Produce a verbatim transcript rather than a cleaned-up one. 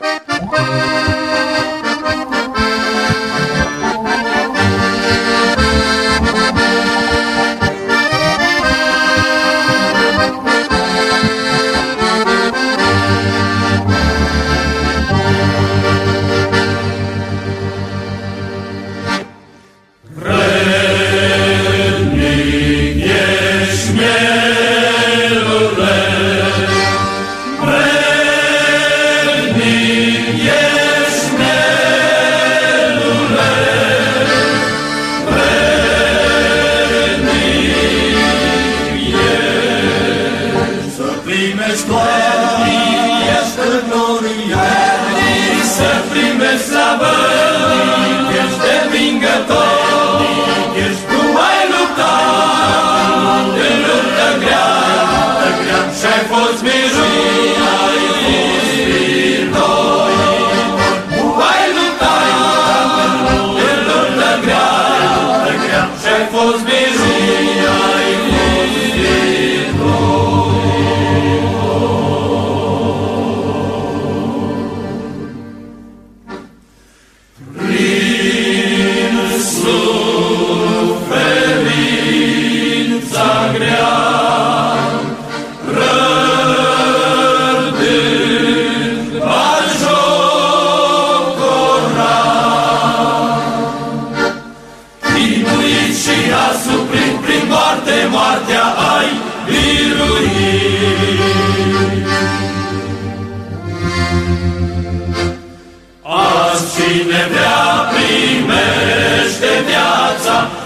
primești glorie, ești glorie, să primești slavă, ești de vingător, ești tu ai luptat, în luptă grea, și-ai fost miruit, ai fost miruit, tu ai luptat, în luptă grea, și-ai fost miruit, ai fost miruit. Moartea ai biruit. Azi cine vrea primește viața,